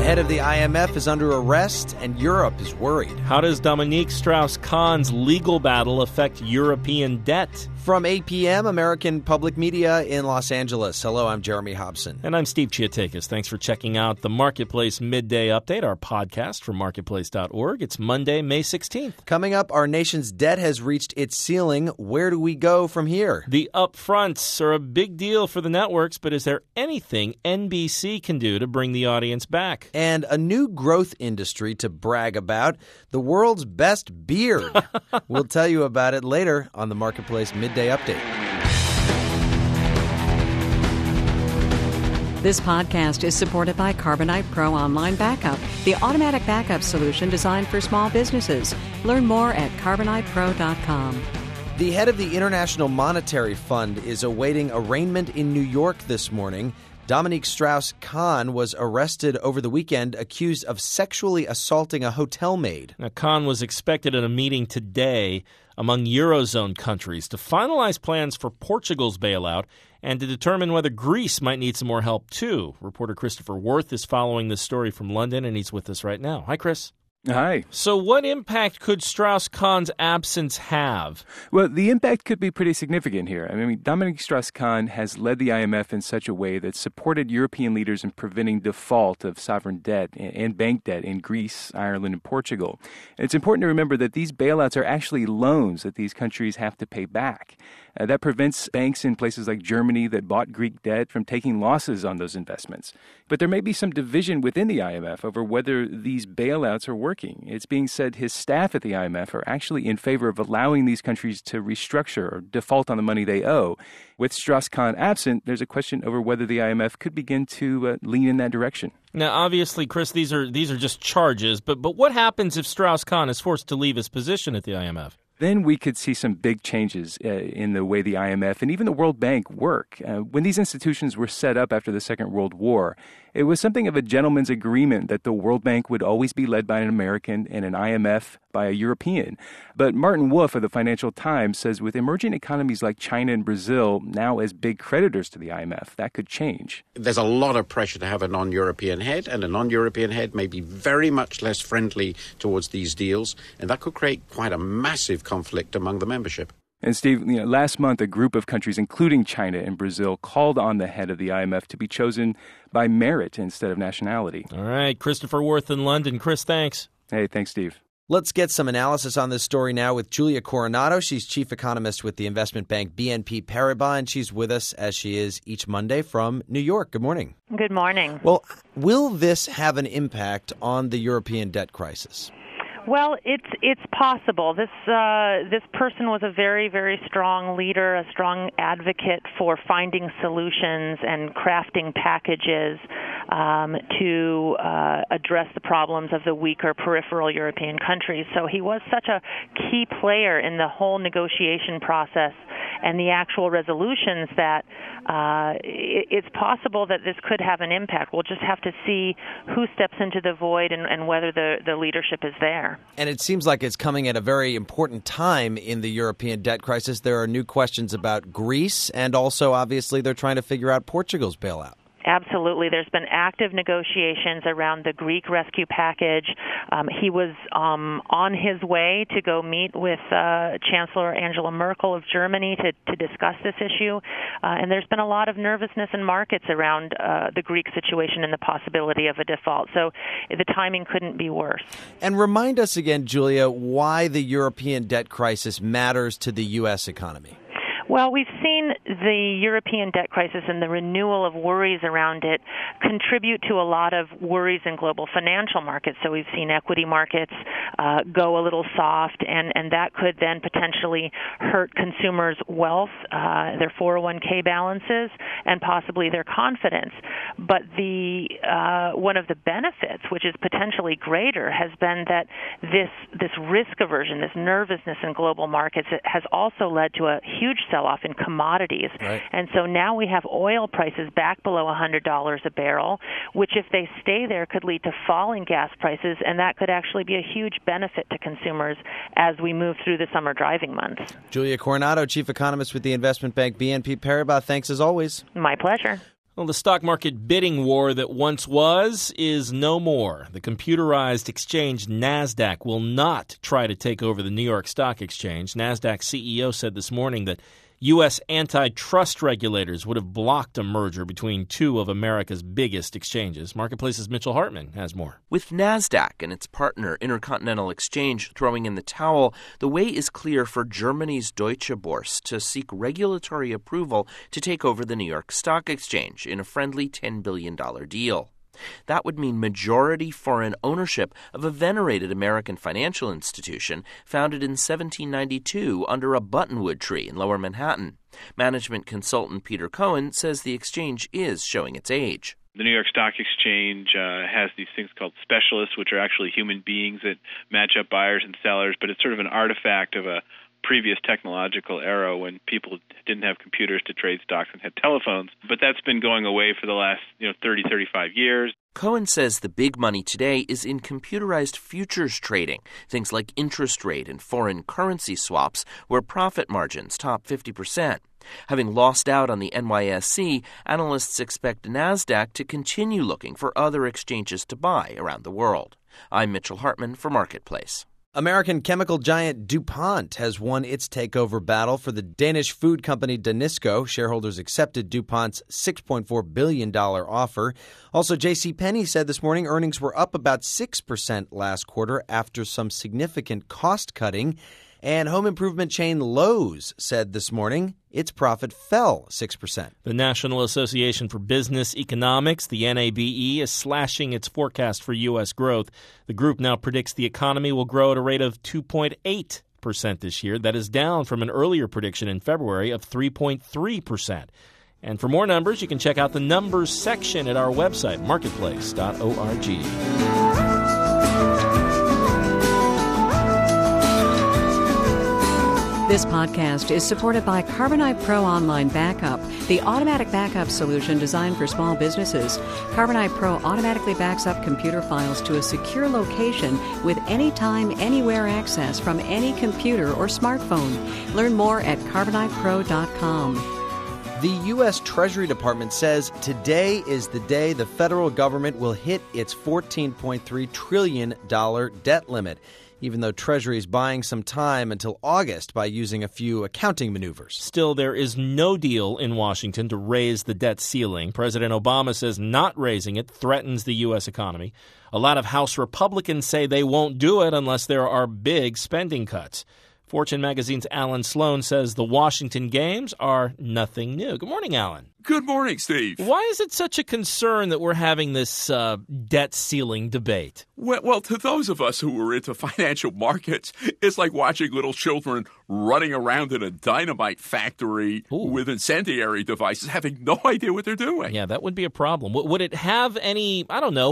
head of the IMF is under arrest, and Europe is worried. How does Dominique Strauss-Kahn's legal battle affect European debt? From 8 p.m., American Public Media in Los Angeles. Hello, I'm Jeremy Hobson. And I'm Steve Chiatakis. Thanks for checking out the Marketplace Midday Update, our podcast from marketplace.org. It's Monday, May 16th. Coming up, our nation's debt has reached its ceiling. Where do we go from here? The upfronts are a big deal for the networks, but is there anything NBC can do to bring the audience back? And a new growth industry to brag about, the world's best beard. We'll tell you about it later on the Marketplace Midday Update. This podcast is supported by Carbonite Pro Online Backup, the automatic backup solution designed for small businesses. Learn more at carbonitepro.com. The head of the International Monetary Fund is awaiting arraignment in New York this morning. Dominique Strauss-Kahn was arrested over the weekend, accused of sexually assaulting a hotel maid. Now, Kahn was expected at a meeting today among Eurozone countries to finalize plans for Portugal's bailout and to determine whether Greece might need some more help, too. Reporter Christopher Worth is following this story from London, and he's with us right now. Hi, Chris. Hi. So what impact could Strauss-Kahn's absence have? Well, the impact could be pretty significant here. I mean, Dominique Strauss-Kahn has led the IMF in such a way that supported European leaders in preventing default of sovereign debt and bank debt in Greece, Ireland, and Portugal. And it's important to remember that these bailouts are actually loans that these countries have to pay back. That prevents banks in places like Germany that bought Greek debt from taking losses on those investments. But there may be some division within the IMF over whether these bailouts are working. It's being said his staff at the IMF are actually in favor of allowing these countries to restructure or default on the money they owe. With Strauss-Kahn absent, there's a question over whether the IMF could begin to lean in that direction. Now, obviously, Chris, these are just charges, but what happens if Strauss-Kahn is forced to leave his position at the IMF? Then we could see some big changes in the way the IMF and even the World Bank work. When these institutions were set up after the Second World War, it was something of a gentleman's agreement that the World Bank would always be led by an American and an IMF by a European. But Martin Wolf of the Financial Times says with emerging economies like China and Brazil now as big creditors to the IMF, that could change. There's a lot of pressure to have a non-European head, and a non-European head may be very much less friendly towards these deals, and that could create quite a massive conflict among the membership. And Steve, last month, a group of countries, including China and Brazil, called on the head of the IMF to be chosen by merit instead of nationality. All right, Christopher Worth in London. Chris, thanks. Hey, thanks, Steve. Let's get some analysis on this story now with Julia Coronado. She's chief economist with the investment bank BNP Paribas, and she's with us as she is each Monday from New York. Good morning. Good morning. Well, will this have an impact on the European debt crisis? Well, it's possible. This person was a very, very strong leader, a strong advocate for finding solutions and crafting packages to address the problems of the weaker peripheral European countries. So he was such a key player in the whole negotiation process and the actual resolutions that it's possible that this could have an impact. We'll just have to see who steps into the void and whether the leadership is there. And it seems like it's coming at a very important time in the European debt crisis. There are new questions about Greece, and also, obviously, they're trying to figure out Portugal's bailout. Absolutely. There's been active negotiations around the Greek rescue package. He was on his way to go meet with Chancellor Angela Merkel of Germany to discuss this issue. And there's been a lot of nervousness in markets around the Greek situation and the possibility of a default. So the timing couldn't be worse. And remind us again, Julia, why the European debt crisis matters to the U.S. economy. Well, we've seen the European debt crisis and the renewal of worries around it contribute to a lot of worries in global financial markets. So we've seen equity markets go a little soft, and that could then potentially hurt consumers' wealth, their 401k balances, and possibly their confidence. But one of the benefits, which is potentially greater, has been that this risk aversion, this nervousness in global markets, has also led to a huge sell-off in commodities. Right. And so now we have oil prices back below $100 a barrel, which if they stay there could lead to falling gas prices, and that could actually be a huge benefit to consumers as we move through the summer driving months. Julia Coronado, chief economist with the investment bank BNP Paribas. Thanks as always. My pleasure. Well, the stock market bidding war that once was is no more. The computerized exchange NASDAQ will not try to take over the New York Stock Exchange. NASDAQ CEO said this morning that U.S. antitrust regulators would have blocked a merger between two of America's biggest exchanges. Marketplace's Mitchell Hartman has more. With NASDAQ and its partner Intercontinental Exchange throwing in the towel, the way is clear for Germany's Deutsche Börse to seek regulatory approval to take over the New York Stock Exchange in a friendly $10 billion deal. That would mean majority foreign ownership of a venerated American financial institution founded in 1792 under a buttonwood tree in Lower Manhattan. Management consultant Peter Cohen says the exchange is showing its age. The New York Stock Exchange has these things called specialists, which are actually human beings that match up buyers and sellers, but it's sort of an artifact of a previous technological era when people didn't have computers to trade stocks and had telephones. But that's been going away for the last 30, 35 years. Cohen says the big money today is in computerized futures trading, things like interest rate and foreign currency swaps, where profit margins top 50%. Having lost out on the NYSE, analysts expect NASDAQ to continue looking for other exchanges to buy around the world. I'm Mitchell Hartman for Marketplace. American chemical giant DuPont has won its takeover battle for the Danish food company Danisco. Shareholders accepted DuPont's $6.4 billion offer. Also, JCPenney said this morning earnings were up about 6% last quarter after some significant cost cutting. And home improvement chain Lowe's said this morning its profit fell 6%. The National Association for Business Economics, the NABE, is slashing its forecast for U.S. growth. The group now predicts the economy will grow at a rate of 2.8% this year. That is down from an earlier prediction in February of 3.3%. And for more numbers, you can check out the numbers section at our website, marketplace.org. This podcast is supported by Carbonite Pro Online Backup, the automatic backup solution designed for small businesses. Carbonite Pro automatically backs up computer files to a secure location with anytime, anywhere access from any computer or smartphone. Learn more at carbonitepro.com. The U.S. Treasury Department says today is the day the federal government will hit its $14.3 trillion debt limit, even though Treasury is buying some time until August by using a few accounting maneuvers. Still, there is no deal in Washington to raise the debt ceiling. President Obama says not raising it threatens the U.S. economy. A lot of House Republicans say they won't do it unless there are big spending cuts. Fortune magazine's Alan Sloan says the Washington games are nothing new. Good morning, Alan. Good morning, Steve. Why is it such a concern that we're having this debt ceiling debate? Well, to those of us who were into financial markets, it's like watching little children running around in a dynamite factory with incendiary devices, having no idea what they're doing. Yeah, that would be a problem. Would it have any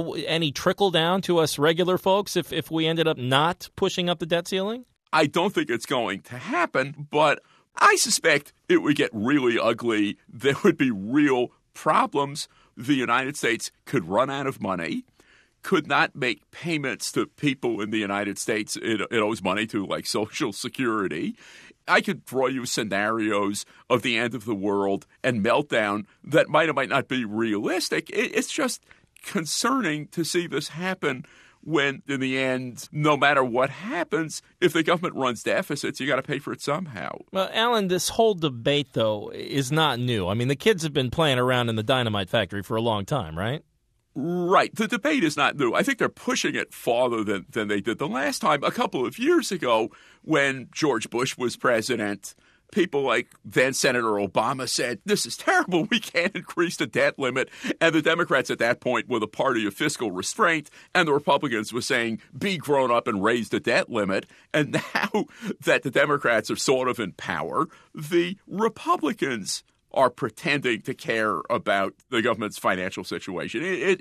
trickle down to us regular folks if we ended up not pushing up the debt ceiling? I don't think it's going to happen, but I suspect it would get really ugly. There would be real problems. The United States could run out of money, could not make payments to people in the United States it owes money to, like Social Security. I could draw you scenarios of the end of the world and meltdown that might or might not be realistic. It's just concerning to see this happen when, in the end, no matter what happens, if the government runs deficits, you got to pay for it somehow. Well, Alan, this whole debate, though, is not new. I mean, the kids have been playing around in the dynamite factory for a long time, right? Right. The debate is not new. I think they're pushing it farther than they did the last time. A couple of years ago, when George Bush was president, people like then Senator Obama said, this is terrible, we can't increase the debt limit. And the Democrats at that point were the party of fiscal restraint, and the Republicans were saying, be grown up and raise the debt limit. And now that the Democrats are sort of in power, the Republicans are pretending to care about the government's financial situation.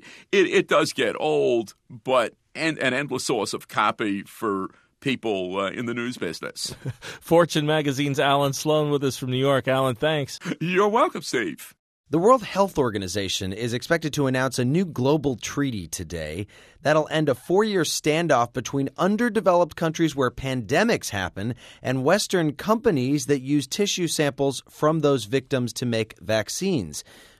It does get old, but an endless source of copy for people in the news business. Fortune magazine's Alan Sloan with us from New York. Alan, thanks. You're welcome, Steve. The World Health Organization is expected to announce a new global treaty today that'll end a 4-year standoff between underdeveloped countries where pandemics happen and Western companies that use tissue samples from those victims to make vaccines.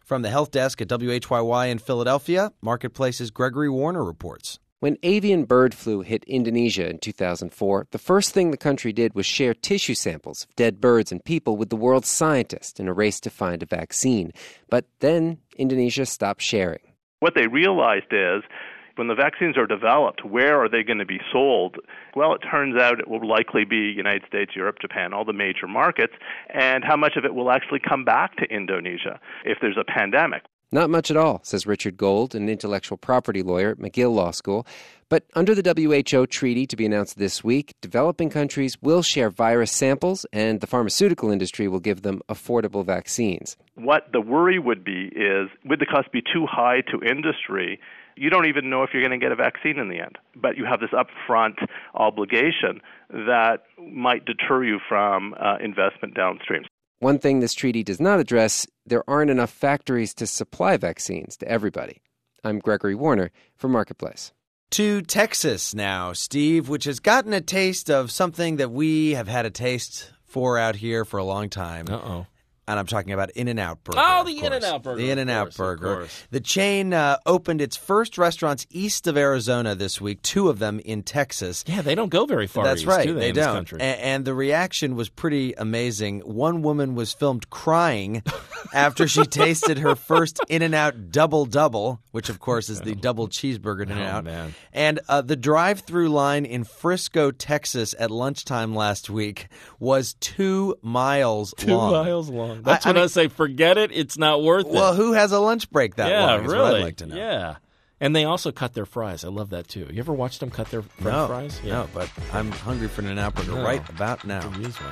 From the Health Desk at WHYY in Philadelphia, Marketplace's Gregory Warner reports. When avian bird flu hit Indonesia in 2004, the first thing the country did was share tissue samples of dead birds and people with the world's scientists in a race to find a vaccine. But then Indonesia stopped sharing. What they realized is, when the vaccines are developed, where are they going to be sold? Well, it turns out it will likely be United States, Europe, Japan, all the major markets, and how much of it will actually come back to Indonesia if there's a pandemic. Not much at all, says Richard Gold, an intellectual property lawyer at McGill Law School. But under the WHO treaty to be announced this week, developing countries will share virus samples and the pharmaceutical industry will give them affordable vaccines. What the worry would be is, would the cost be too high to industry? You don't even know if you're going to get a vaccine in the end. But you have this upfront obligation that might deter you from investment downstream. One thing this treaty does not address, there aren't enough factories to supply vaccines to everybody. I'm Gregory Warner for Marketplace. To Texas now, Steve, which has gotten a taste of something that we have had a taste for out here for a long time. Uh-oh. And I'm talking about In-N-Out Burger. Oh, the In-N-Out Burger. The In-N-Out Burger. The chain opened its first restaurants east of Arizona this week, 2 of them in Texas. Yeah, they don't go very far That's east, right, do they don't. This country? And the reaction was pretty amazing. One woman was filmed crying after she tasted her first In-N-Out Double-Double, which, of course, is the double cheeseburger in In-N-Out. Man. And the drive-through line in Frisco, Texas at lunchtime last week was 2 miles long. 2 miles long. That's when I say, forget it, it's not worth it. Well, who has a lunch break that long? Yeah, really. What I'd like to know. Yeah. And they also cut their fries. I love that, too. You ever watched them cut their French fries? Yeah. No, but I'm hungry for an In-N-Out Burger right about now. Could use one.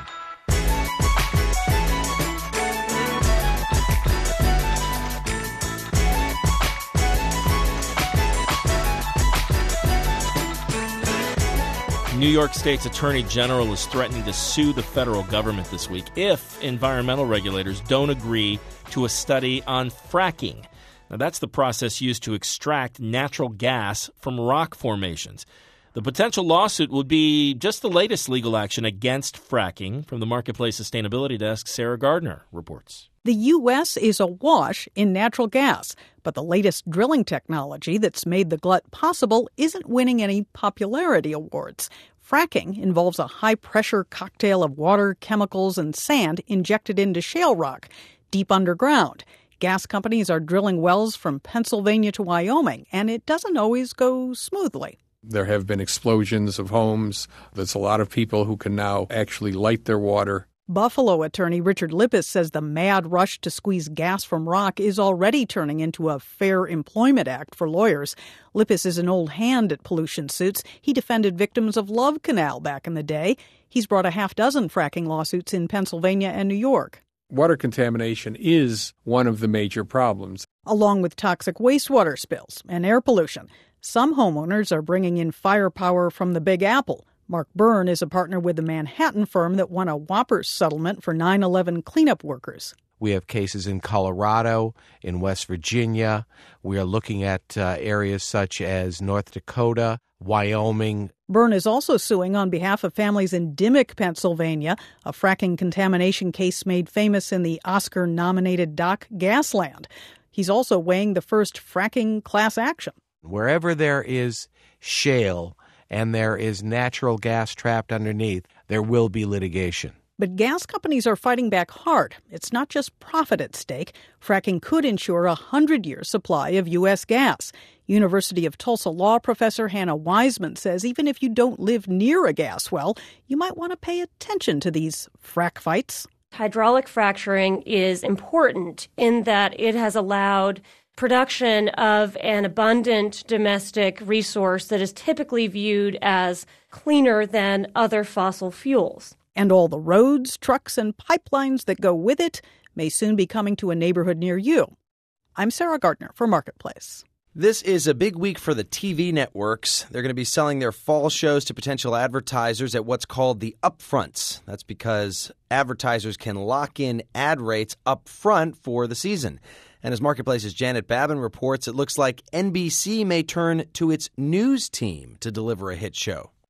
New York State's Attorney General is threatening to sue the federal government this week if environmental regulators don't agree to a study on fracking. Now, that's the process used to extract natural gas from rock formations. The potential lawsuit would be just the latest legal action against fracking. From the Marketplace Sustainability Desk, Sarah Gardner reports. The U.S. is awash in natural gas, but the latest drilling technology that's made the glut possible isn't winning any popularity awards. Fracking involves a high-pressure cocktail of water, chemicals, and sand injected into shale rock deep underground. Gas companies are drilling wells from Pennsylvania to Wyoming, and it doesn't always go smoothly. There have been explosions of homes. There's a lot of people who can now actually light their water. Buffalo attorney Richard Lippis says the mad rush to squeeze gas from rock is already turning into a Fair Employment Act for lawyers. Lippis is an old hand at pollution suits. He defended victims of Love Canal back in the day. He's brought a half dozen fracking lawsuits in Pennsylvania and New York. Water contamination is one of the major problems. Along with toxic wastewater spills and air pollution, some homeowners are bringing in firepower from the Big Apple. Mark Byrne is a partner with the Manhattan firm that won a whoppers settlement for 9/11 cleanup workers. We have cases in Colorado, in West Virginia. We are looking at areas such as North Dakota, Wyoming. Byrne is also suing on behalf of families in Dimock, Pennsylvania, a fracking contamination case made famous in the Oscar-nominated doc Gasland. He's also weighing the first fracking class action. Wherever there is shale and there is natural gas trapped underneath, there will be litigation. But gas companies are fighting back hard. It's not just profit at stake. Fracking could ensure a 100-year supply of U.S. gas. University of Tulsa law professor Hannah Wiseman says even if you don't live near a gas well, you might want to pay attention to these frack fights. Hydraulic fracturing is important in that it has allowed production of an abundant domestic resource that is typically viewed as cleaner than other fossil fuels. And all the roads, trucks, and pipelines that go with it may soon be coming to a neighborhood near you. I'm Sarah Gardner for Marketplace. This is a big week for the TV networks. They're going to be selling their fall shows to potential advertisers at what's called the upfronts. That's because advertisers can lock in ad rates up front for the season. And as Marketplace's Janet Babin reports, it looks like NBC may turn to its news team to deliver a hit show.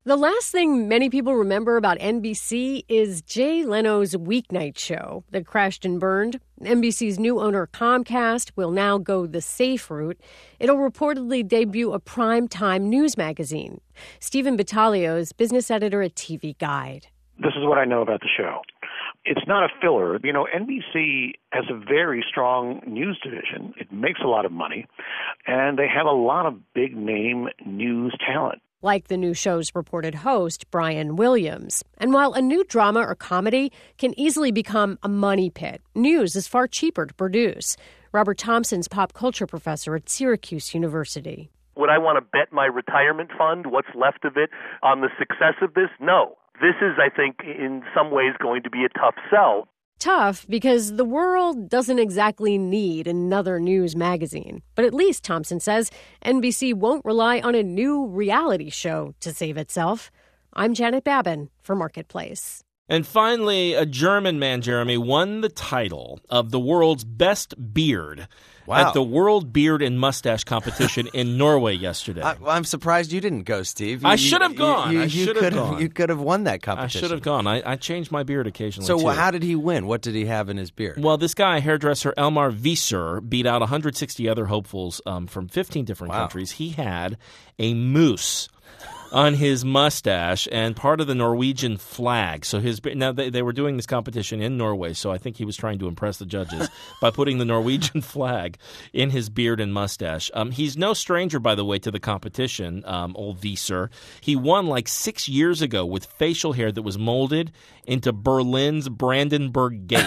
The last thing many people remember about NBC is Jay Leno's weeknight show that crashed and burned. NBC's new owner, Comcast, will now go the safe route. It'll reportedly debut a primetime news magazine. Stephen Battaglio is business editor at TV Guide. This is what I know about the show. It's not a filler. You know, NBC has a very strong news division. It makes a lot of money, and they have a lot of big-name news talent. Like the new show's reported host, Brian Williams. And while a new drama or comedy can easily become a money pit, news is far cheaper to produce. Robert Thompson's pop culture professor at Syracuse University. Would I want to bet my retirement fund, what's left of it, on the success of this? No. This is, I think, in some ways going to be a tough sell. Tough because the world doesn't exactly need another news magazine. But at least, Thompson says, NBC won't rely on a new reality show to save itself. I'm Janet Babin for Marketplace. And finally, a German man, Jeremy, won the title of the world's best beard at the World Beard and Mustache Competition in Norway yesterday. I'm surprised you didn't go, Steve. I should have gone. You could have won that competition. I should have gone. I changed my beard occasionally, So too. how did he win? What did he have in his beard? Well, this guy, hairdresser Elmar Wieser, beat out 160 other hopefuls from 15 different countries. He had a moose on his mustache and part of the Norwegian flag. So now they were doing this competition in Norway, so I think he was trying to impress the judges by putting the Norwegian flag in his beard and mustache. He's no stranger, by the way, to the competition, old Wieser. He won like 6 years ago with facial hair that was molded into Berlin's Brandenburg Gate.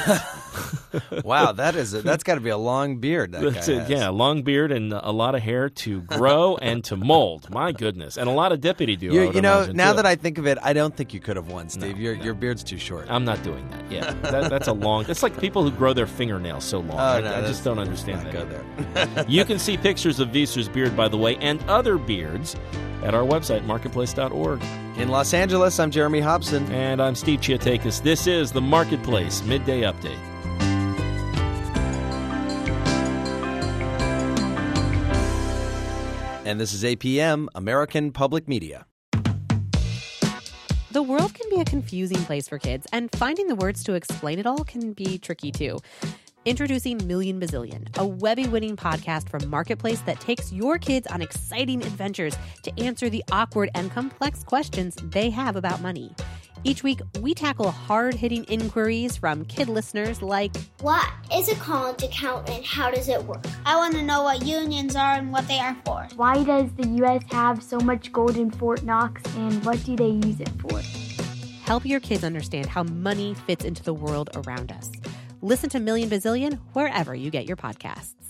Wow, that's got to be a long beard. Yeah, long beard and a lot of hair to grow and to mold. My goodness, and a lot of deputy do. You know, now that I think of it, I don't think you could have won, Steve. Your beard's too short. I'm not doing that. Yeah, that's a long. It's like people who grow their fingernails so long. I just don't understand that. Go there. You can see pictures of Wieser's beard, by the way, and other beards at our website, marketplace.org. In Los Angeles, I'm Jeremy Hobson. And I'm Steve Chiatakis. This is the Marketplace Midday Update. And this is APM, American Public Media. The world can be a confusing place for kids, and finding the words to explain it all can be tricky too. Introducing Million Bazillion, a Webby-winning podcast from Marketplace that takes your kids on exciting adventures to answer the awkward and complex questions they have about money. Each week, we tackle hard-hitting inquiries from kid listeners like, what is a college account and how does it work? I want to know what unions are and what they are for. Why does the U.S. have so much gold in Fort Knox and what do they use it for? Help your kids understand how money fits into the world around us. Listen to Million Bazillion wherever you get your podcasts.